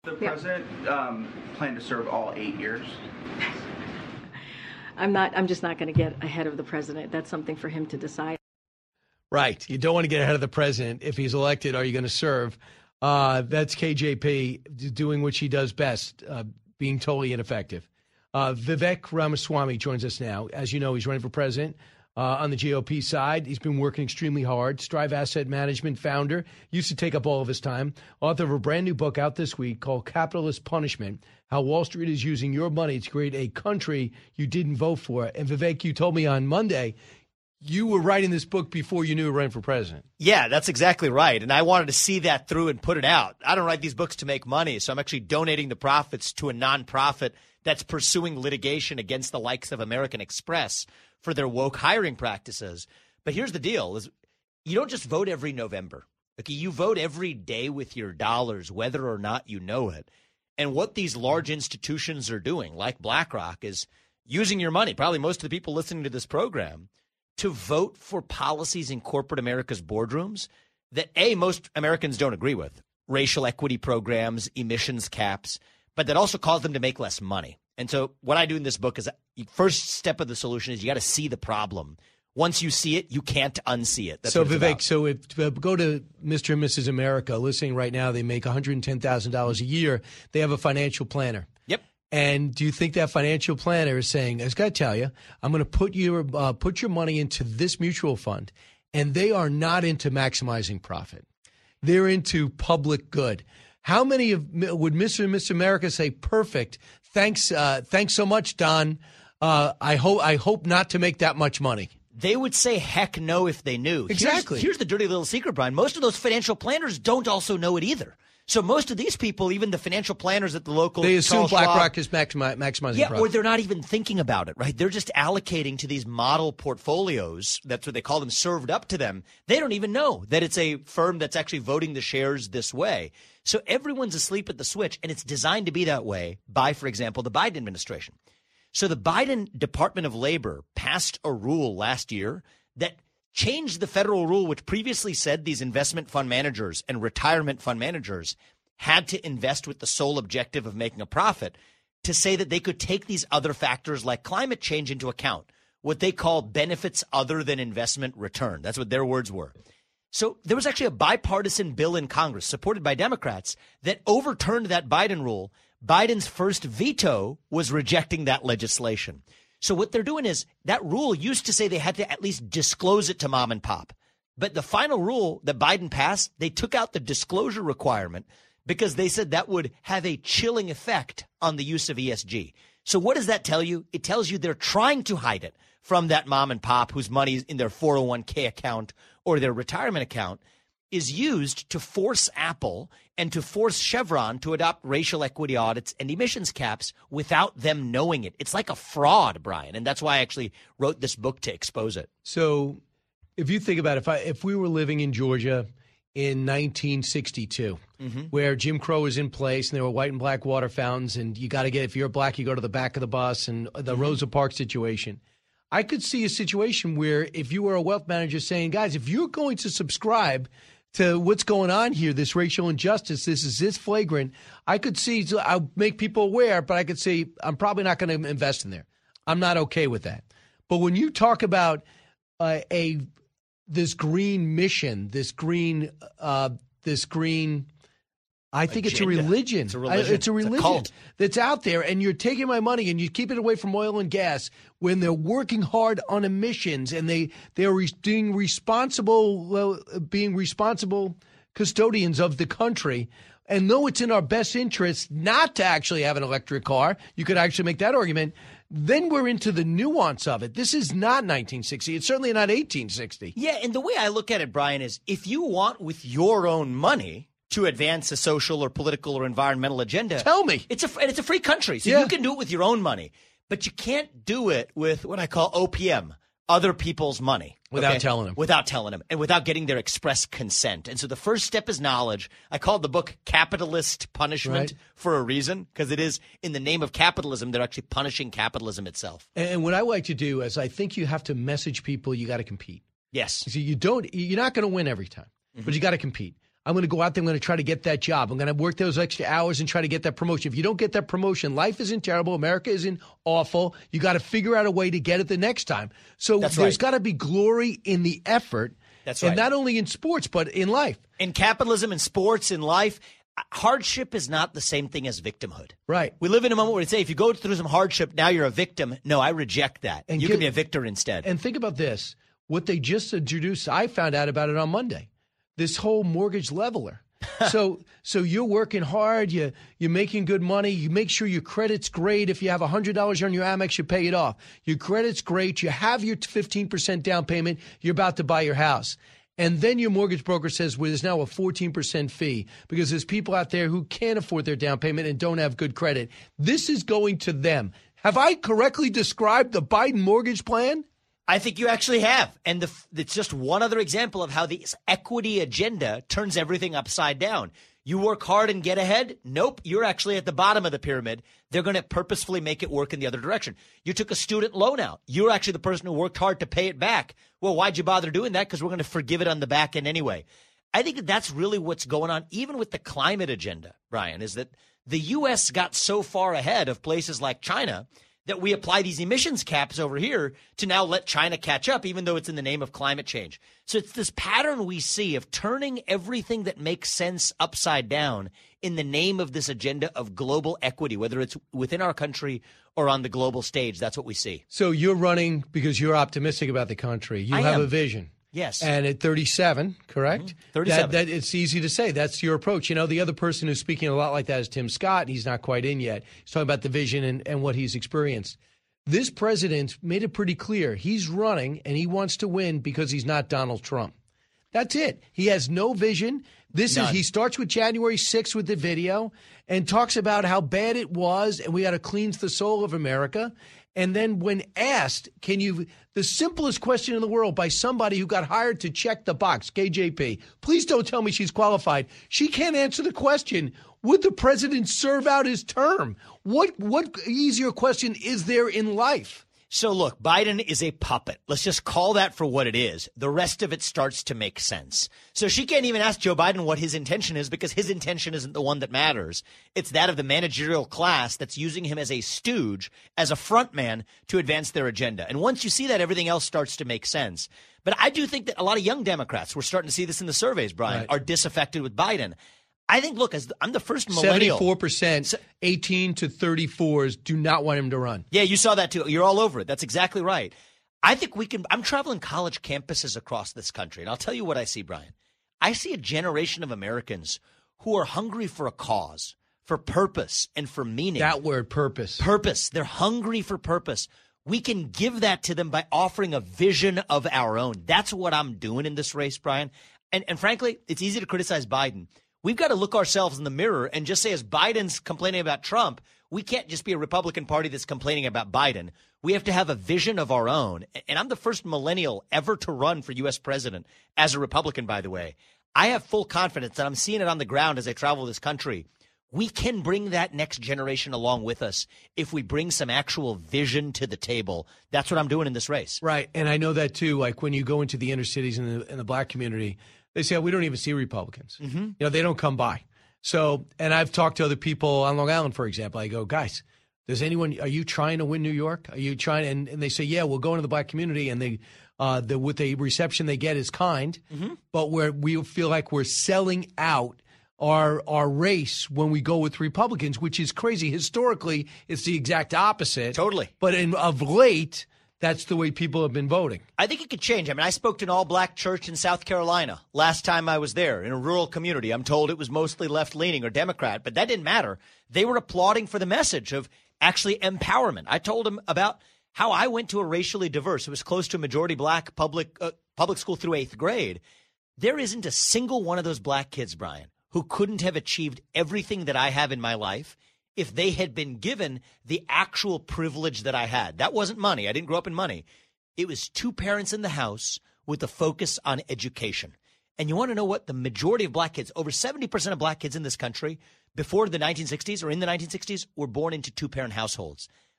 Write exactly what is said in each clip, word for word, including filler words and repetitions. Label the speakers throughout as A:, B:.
A: The president um, plan to serve all eight years?
B: I'm not. I'm just not going to get ahead of the president. That's something for him to decide.
C: Right. You don't want to get ahead of the president. If he's elected, are you going to serve? Uh, that's K J P doing what she does best, uh, being totally ineffective. Uh, Vivek Ramaswamy joins us now. As you know, he's running for president. Uh, on the G O P side, he's been working extremely hard. Strive Asset Management founder, used to take up all of his time. Author of a brand new book out this week called Capitalist Punishment, How Wall Street is Using Your Money to Create a Country You Didn't Vote For. And Vivek, you told me on Monday you were writing this book before you knew you were running for president.
D: Yeah, that's exactly right. And I wanted to see that through and put it out. I don't write these books to make money, so I'm actually donating the profits to a nonprofit that's pursuing litigation against the likes of American Express for their woke hiring practices. But here's the deal, is you don't just vote every November. Okay, you vote every day with your dollars, whether or not you know it. And what these large institutions are doing, like BlackRock, is using your money, probably most of the people listening to this program, to vote for policies in corporate America's boardrooms that, A, most Americans don't agree with, racial equity programs, emissions caps, but that also cause them to make less money. And so what I do in this book is the first step of the solution is you got to see the problem. Once you see it, you can't unsee it. That's
C: so,
D: what it's
C: Vivek,
D: about.
C: so if uh, go to Mister and Missus America, listening right now, they make one hundred ten thousand dollars a year. They have a financial planner.
D: Yep.
C: And do you think that financial planner is saying, I just got to tell you, I'm going to put your uh, put your money into this mutual fund, and they are not into maximizing profit. They're into public good. How many of would Mister and Missus America say, perfect, thanks uh, thanks so much, Don. Uh, I hope I hope not to make that much money.
D: They would say heck no if they knew.
C: Exactly.
D: Here's, here's the dirty little secret, Brian. Most of those financial planners don't also know it either. So most of these people, even the financial planners at the local,
C: they assume
D: Charles
C: BlackRock
D: Schwab,
C: is maximi- maximizing
D: yeah,
C: profit.
D: or they're not even thinking about it, right? They're just allocating to these model portfolios. That's what they call them, served up to them. They don't even know that it's a firm that's actually voting the shares this way. So everyone's asleep at the switch, and it's designed to be that way by, for example, the Biden administration. So the Biden Department of Labor passed a rule last year that changed the federal rule, which previously said these investment fund managers and retirement fund managers had to invest with the sole objective of making a profit, to say that they could take these other factors like climate change into account, what they call benefits other than investment return. That's what their words were. So there was actually a bipartisan bill in Congress supported by Democrats that overturned that Biden rule. Biden's first veto was rejecting that legislation. So what they're doing is that rule used to say they had to at least disclose it to mom and pop. But the final rule that Biden passed, they took out the disclosure requirement because they said that would have a chilling effect on the use of E S G. So what does that tell you? It tells you they're trying to hide it from that mom and pop whose money is in their four oh one k account or their retirement account is used to force Apple and to force Chevron to adopt racial equity audits and emissions caps without them knowing it. It's like a fraud, Brian, and that's why I actually wrote this book to expose it.
C: So if you think about it, if, I, if we were living in Georgia in nineteen sixty-two, mm-hmm. where Jim Crow was in place and there were white and black water fountains, and you got to get, if you're black, you go to the back of the bus, and the mm-hmm. Rosa Parks situation, I could see a situation where if you were a wealth manager saying, guys, if you're going to subscribe to what's going on here, this racial injustice, this is this flagrant, I could see, I'll make people aware, but I could see I'm probably not going to invest in there. I'm not okay with that. But when you talk about uh, a this green mission, this green, uh, this green, I think
D: Agenda.
C: it's a religion.
D: It's a religion.
C: I, it's a religion
D: it's a cult.
C: That's out there, and you're taking my money and you keep it away from oil and gas when they're working hard on emissions and they they're re- being responsible, well, being responsible custodians of the country. And though it's in our best interest not to actually have an electric car, you could actually make that argument. Then we're into the nuance of it. This is not nineteen sixty. It's certainly not eighteen sixty.
D: Yeah, and the way I look at it, Brian, is if you want with your own money to advance a social or political or environmental agenda,
C: tell me.
D: It's a and it's a free country, so
C: yeah.
D: you can do it with your own money, but you can't do it with what I call O P M, other people's money.
C: Without
D: okay?
C: telling them.
D: Without telling them, and without getting their express consent. And so the first step is knowledge. I called the book Capitalist Punishment
C: right.
D: for a reason, because it is in the name of capitalism, they're actually punishing capitalism itself.
C: And what I like to do is I think you have to message people you got to compete.
D: Yes.
C: So you don't, you're not going to win every time, mm-hmm. but you got to compete. I'm going to go out there. I'm going to try to get that job. I'm going to work those extra hours and try to get that promotion. If you don't get that promotion, life isn't terrible. America isn't awful. You got to figure out a way to get it the next time. So
D: That's
C: there's
D: right.
C: got to be glory in the effort.
D: That's
C: And
D: right.
C: not only in sports, but in life.
D: In capitalism, in sports, in life, hardship is not the same thing as victimhood.
C: Right.
D: We live in a moment where they say if you go through some hardship, now you're a victim. No, I reject that.
C: And
D: you
C: get-
D: can be a victor instead.
C: And think about this. What they just introduced, I found out about it on Monday. This whole mortgage leveler. so so you're working hard, you, you're making good money, you make sure your credit's great. If you have one hundred dollars on your Amex, you pay it off. Your credit's great, you have your fifteen percent down payment, you're about to buy your house. And then your mortgage broker says, well, there's now a fourteen percent fee because there's people out there who can't afford their down payment and don't have good credit. This is going to them. Have I correctly described the Biden mortgage plan?
D: I think you actually have. And the, it's just one other example of how this equity agenda turns everything upside down. You work hard and get ahead? Nope, you're actually at the bottom of the pyramid. They're going to purposefully make it work in the other direction. You took a student loan out. You're actually the person who worked hard to pay it back. Well, why'd you bother doing that? Because we're going to forgive it on the back end anyway. I think that that's really what's going on, even with the climate agenda, Brian, is that the U S got so far ahead of places like China that we apply these emissions caps over here to now let China catch up, even though it's in the name of climate change. So it's this pattern we see of turning everything that makes sense upside down in the name of this agenda of global equity, whether it's within our country or on the global stage. That's what we see.
C: So you're running because you're optimistic about the country. You
D: I
C: have
D: am.
C: a vision.
D: Yes.
C: And at thirty-seven, correct?
D: Mm-hmm. thirty-seven.
C: That, that it's easy to say. That's your approach. You know, the other person who's speaking a lot like that is Tim Scott. He's not quite in yet. He's talking about the vision and, and what he's experienced. This president made it pretty clear. He's running and he wants to win because he's not Donald Trump. That's it. He has no vision. This
D: None.
C: is he starts with January sixth with the video and talks about how bad it was and we got to cleanse the soul of America. And then when asked, can you, the simplest question in the world by somebody who got hired to check the box, K J P, please don't tell me she's qualified. She can't answer the question. Would the president serve out his term? What what easier question is there in life?
D: So look, Biden is a puppet. Let's just call that for what it is. The rest of it starts to make sense. So she can't even ask Joe Biden what his intention is because his intention isn't the one that matters. It's that of the managerial class that's using him as a stooge, as a front man to advance their agenda. And once you see that, everything else starts to make sense. But I do think that a lot of young Democrats, we're starting to see this in the surveys, Brian,
C: Right.
D: are disaffected with Biden. I think, look, as I'm the first millennial.
C: seventy-four percent, eighteen to thirty-fours do not want him to run.
D: Yeah, you saw that too. You're all over it. That's exactly right. I think we can. I'm traveling college campuses across this country, and I'll tell you what I see, Brian. I see a generation of Americans who are hungry for a cause, for purpose, and for meaning.
C: That word, purpose.
D: Purpose. They're hungry for purpose. We can give that to them by offering a vision of our own. That's what I'm doing in this race, Brian. And, and frankly, it's easy to criticize Biden. We've got to look ourselves in the mirror and just say, as Biden's complaining about Trump, we can't just be a Republican Party that's complaining about Biden. We have to have a vision of our own. And I'm the first millennial ever to run for U S president as a Republican, by the way. I have full confidence, and I'm seeing it on the ground as I travel this country. We can bring that next generation along with us if we bring some actual vision to the table. That's what I'm doing in this race.
C: Right. And I know that, too. Like when you go into the inner cities in the, in the black community, they say, oh, we don't even see Republicans. Mm-hmm. You know, they don't come by. So, and I've talked to other people on Long Island, for example. I go, guys, does anyone, are you trying to win New York? Are you trying? And, and they say, yeah, we'll go into the black community and they, uh, the, with the reception they get is kind, mm-hmm. but where we feel like we're selling out our our race when we go with Republicans, which is crazy. Historically, it's the exact opposite.
D: Totally.
C: But in, of late, that's the way people have been voting.
D: I think it could change. I mean, I spoke to an all-black church in South Carolina last time I was there in a rural community. I'm told it was mostly left-leaning or Democrat, but that didn't matter. They were applauding for the message of actually empowerment. I told them about how I went to a racially diverse, it was close to a majority black public uh, public school through eighth grade. There isn't a single one of those black kids, Brian, who couldn't have achieved everything that I have in my life if they had been given the actual privilege that I had. That wasn't money. I didn't grow up in money. It was two parents in the house with a focus on education. And you want to know what? The majority of black kids, over seventy percent of black kids in this country, before the nineteen sixties or in the nineteen sixties, were born into two-parent households.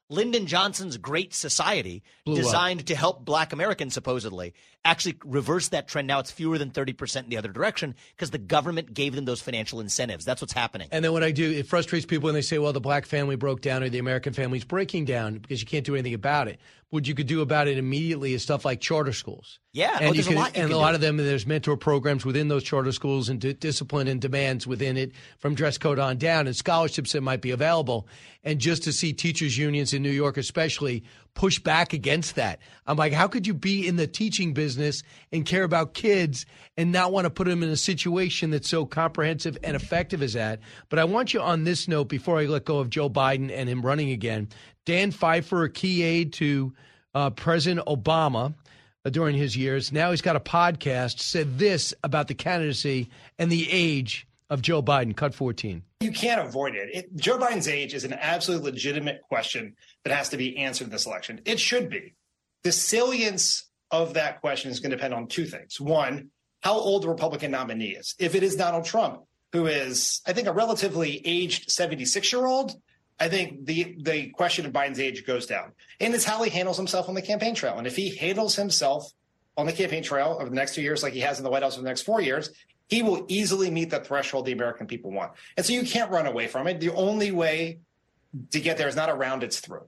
D: Lyndon Johnson's Great Society,
C: Blew
D: designed
C: up.
D: to help black Americans, supposedly, actually reversed that trend. Now it's fewer than thirty percent in the other direction because the government gave them those financial incentives. That's what's happening.
C: And then what I do, it frustrates people when they say, well, the black family broke down or the American family's breaking down because you can't do anything about it. What you could do about it immediately is stuff like charter schools.
D: Yeah,
C: and
D: oh,
C: you
D: there's
C: can,
D: a lot you
C: and
D: can
C: a lot
D: do.
C: of them, there's mentor programs within those charter schools and d- discipline and demands within it from dress code on down and scholarships that might be available. And just to see teachers unions in New York especially push back against that. I'm like, how could you be in the teaching business and care about kids and not want to put them in a situation that's so comprehensive and effective as that? But I want you on this note, before I let go of Joe Biden and him running again, Dan Pfeiffer, a key aide to uh, President Obama uh, during his years, now he's got a podcast, said this about the candidacy and the age of Joe Biden. Cut fourteen.
E: You can't avoid it. it. Joe Biden's age is an absolutely legitimate question that has to be answered in this election. It should be. The salience of that question is going to depend on two things. One, how old the Republican nominee is. If it is Donald Trump, who is, I think, a relatively aged seventy-six-year-old, I think the, the question of Biden's age goes down. And it's how he handles himself on the campaign trail. And if he handles himself on the campaign trail over the next two years like he has in the White House for the next four years, he will easily meet the threshold the American people want. And so you can't run away from it. The only way to get there is not around, it's through.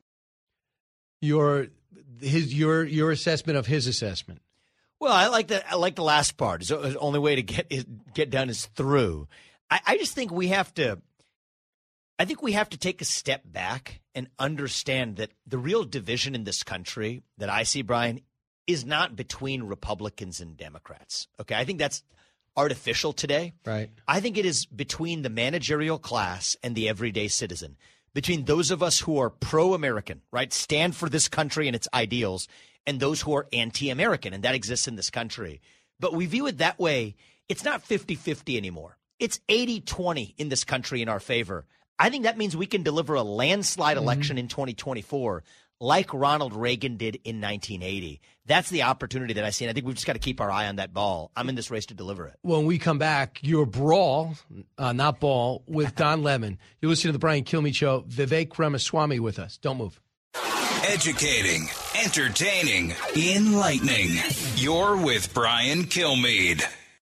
C: Your his your your assessment of his assessment.
D: Well, I like the I like the last part. So the only way to get is, get done is through. I, I just think we have to. I think we have to take a step back and understand that the real division in this country that I see, Brian, is not between Republicans and Democrats. Okay, I think that's artificial today.
C: Right.
D: I think it is between the managerial class and the everyday citizen, between those of us who are pro-American, right, stand for this country and its ideals, and those who are anti-American, and that exists in this country. But we view it that way. It's not fifty-fifty anymore. It's eighty twenty in this country in our favor. I think that means we can deliver a landslide
C: Mm-hmm.
D: election in twenty twenty-four like Ronald Reagan did in nineteen eighty. That's the opportunity that I see, and I think we've just got to keep our eye on that ball. I'm in this race to deliver it.
C: When we come back, your brawl, uh, not ball, with Don Lemon. You listen to the Brian Kilmeade Show. Vivek Ramaswamy with us. Don't move.
F: Educating, entertaining, enlightening. You're with Brian Kilmeade.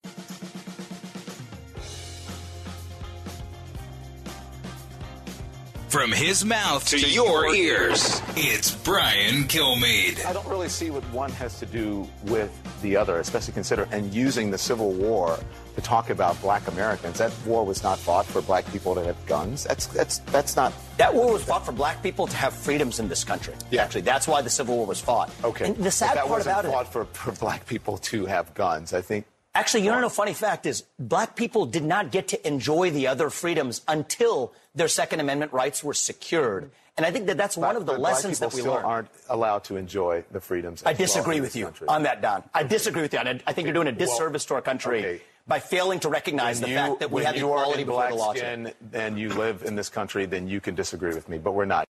F: From his mouth to, to your ears, it's Brian Kilmeade.
G: I don't really see what one has to do with the other, especially consider and using the Civil War to talk about black Americans. That war was not fought for black people to have guns. That's that's that's not.
H: That war was fought for black people to have freedoms in this country.
G: Yeah.
H: Actually, that's why the Civil War was fought.
G: Okay.
H: And the sad
G: but that
H: part
G: wasn't
H: about it.
G: fought for, for black people to have guns. I think.
H: Actually, you know, a funny fact is black people did not get to enjoy the other freedoms until their Second Amendment rights were secured. And I think that that's
G: But,
H: one of the
G: but
H: lessons
G: black
H: that we
G: people
H: learned.
G: still aren't allowed to enjoy the freedoms.
H: I
G: as well
H: disagree
G: in
H: with
G: this
H: you
G: country.
H: on that, Don. I disagree with you. And I, I think you're doing a disservice
G: Well,
H: to our country
G: okay.
H: by failing to recognize
G: When
H: the
G: you-
H: fact that we
G: when
H: have
G: you are
H: equality
G: in
H: before
G: black
H: the law.
G: skin and you live in this country, then you can disagree with me, but we're not.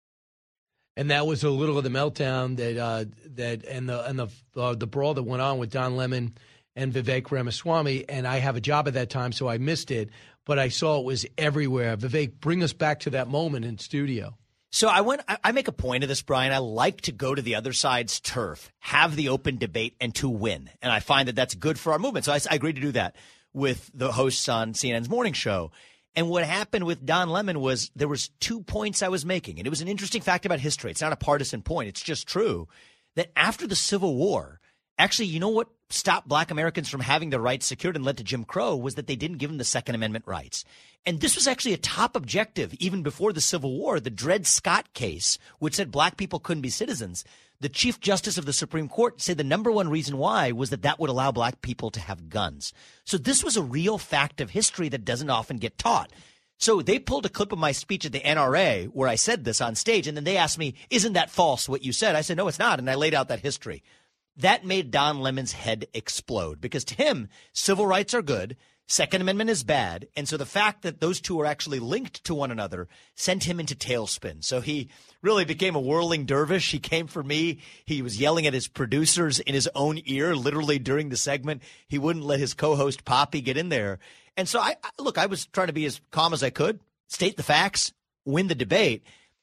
C: And that was a little of the meltdown that uh, that and the and the uh, the brawl that went on with Don Lemon and Vivek Ramaswamy. And I have a job at that time, so I missed it, but I saw it was everywhere. Vivek, bring us back to that moment in studio.
D: So I went. I, I make a point of this, Brian. I like to go to the other side's turf, have the open debate, and to win. And I find that that's good for our movement. So I, I agreed to do that with the hosts on C N N's morning show. And what happened with Don Lemon was there was two points I was making, and it was an interesting fact about history. It's not a partisan point. It's just true that after the Civil War, actually, you know what stopped black Americans from having their rights secured and led to Jim Crow was that they didn't give them the Second Amendment rights. And this was actually a top objective even before the Civil War. The Dred Scott case, which said black people couldn't be citizens, the Chief Justice of the Supreme Court said the number one reason why was that that would allow black people to have guns. So this was a real fact of history that doesn't often get taught. So they pulled a clip of my speech at the N R A where I said this on stage, and then they asked me, isn't that false, what you said? I said, no, it's not, and I laid out that history. That made Don Lemon's head explode because to him, civil rights are good, Second Amendment is bad, and so the fact that those two are actually linked to one another sent him into tailspin. So he really became a whirling dervish. He came for me. He was yelling at his producers in his own ear, literally during the segment. He wouldn't let his co-host Poppy get in there. And so, I, I look, I was trying to be as calm as I could, state the facts, win the debate.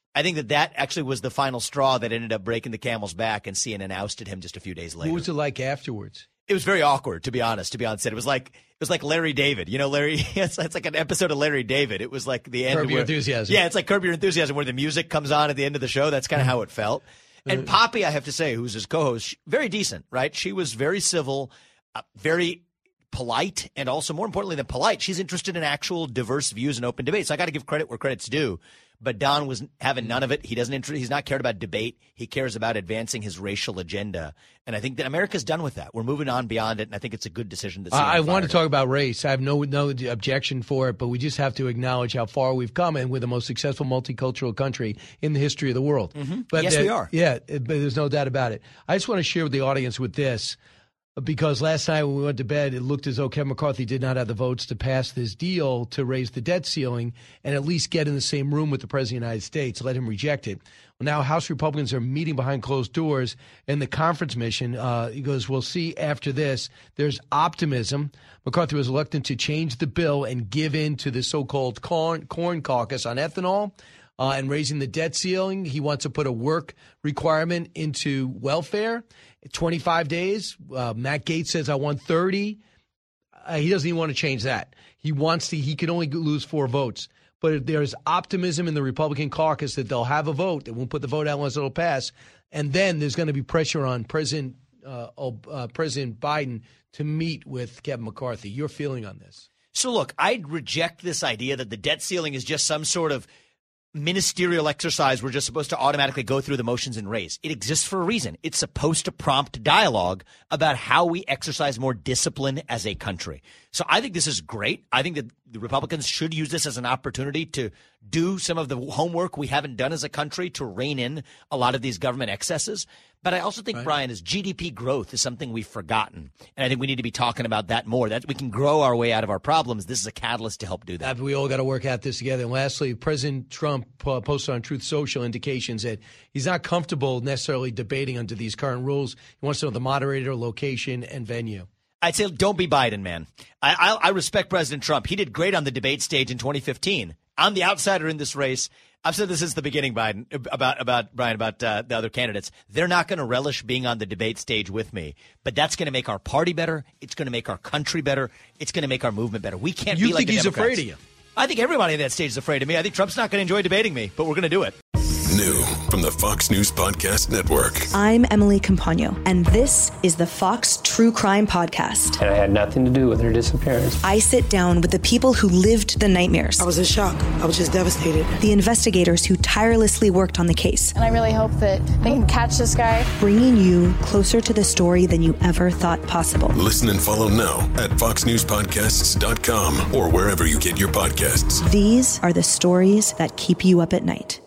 D: I think that that actually was the final straw that ended up breaking the camel's back, and C N N ousted him just a few days later.
C: What was it like afterwards?
D: It was very awkward, to be honest. To be honest, it was like it was like Larry David. You know, Larry. It's, it's like an episode of Larry David. It was like the end.
C: Curb
D: of
C: Your
D: where,
C: Enthusiasm.
D: Yeah, it's like Curb Your Enthusiasm, where the music comes on at the end of the show. That's kind of how it felt. And Poppy, I have to say, who's his co-host, she, very decent, right? She was very civil, uh, very polite, and also more importantly than polite, she's interested in actual diverse views and open debate. So I got to give credit where credit's due. But Don was having none of it. He doesn't. Inter- he's not cared about debate. He cares about advancing his racial agenda. And I think that America's done with that. We're moving on beyond it, and I think it's a good decision. That
C: Uh, I want to talk about race. I have no no objection for it, but we just have to acknowledge how far we've come, and we're the most successful multicultural country in the history of the world.
D: Mm-hmm.
C: But
D: yes,
C: uh,
D: we are.
C: Yeah, but there's no doubt about it. I just want to share with the audience with this. Because last night when we went to bed, it looked as though Kevin McCarthy did not have the votes to pass this deal to raise the debt ceiling and at least get in the same room with the President of the United States, let him reject it. Well, now House Republicans are meeting behind closed doors, and the conference mission, uh, he goes, we'll see after this. There's optimism. McCarthy was reluctant to change the bill and give in to the so-called corn, corn caucus on ethanol. Uh, and raising the debt ceiling. He wants to put a work requirement into welfare. twenty-five days. Uh, Matt Gaetz says, I want thirty. Uh, he doesn't even want to change that. He wants to, he can only lose four votes. But there's optimism in the Republican caucus that they'll have a vote. They won't put the vote out unless it'll pass. And then there's going to be pressure on President, uh, uh, President Biden to meet with Kevin McCarthy. Your feeling on this?
D: So, look, I reject this idea that the debt ceiling is just some sort of ministerial exercise we're just supposed to automatically go through the motions and raise. It exists for a reason. It's supposed to prompt dialogue about how we exercise more discipline as a country. So I think this is great. I think that the Republicans should use this as an opportunity to do some of the homework we haven't done as a country to rein in a lot of these government excesses. But I also think, right, Brian, is G D P growth is something we've forgotten. And I think we need to be talking about that more. That we can grow our way out of our problems. This is a catalyst to help do that.
C: Uh, we all got to work out this together. And lastly, President Trump uh, posted on Truth Social indications that he's not comfortable necessarily debating under these current rules. He wants to know the moderator, location, and venue.
D: I'd say don't be Biden, man. I, I, I respect President Trump. He did great on the debate stage in twenty fifteen. I'm the outsider in this race. I've said this since the beginning, Biden, about, about Brian, about uh, the other candidates. They're not going to relish being on the debate stage with me, but that's going to make our party better. It's going to make our country better. It's going to make our movement better. We can't
C: you
D: be like the
C: think he's
D: Democrats.
C: afraid of you?
D: I think everybody on that stage is afraid of me. I think Trump's not going to enjoy debating me, but we're going to do it.
I: New from the Fox News Podcast Network.
J: I'm Emily Campagno, and this is the Fox True Crime Podcast.
K: And I had nothing to do with her disappearance.
J: I sit down with the people who lived the nightmares.
L: I was in shock. I was just devastated.
J: The investigators who tirelessly worked on the case.
M: And I really hope that they can catch this guy.
J: Bringing you closer to the story than you ever thought possible.
I: Listen and follow now at fox news podcasts dot com or wherever you get your podcasts.
J: These are the stories that keep you up at night.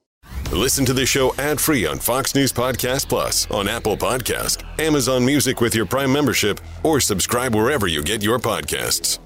I: Listen to the show ad-free on Fox News Podcast Plus, on Apple Podcast, Amazon Music with your Prime membership, or subscribe wherever you get your podcasts.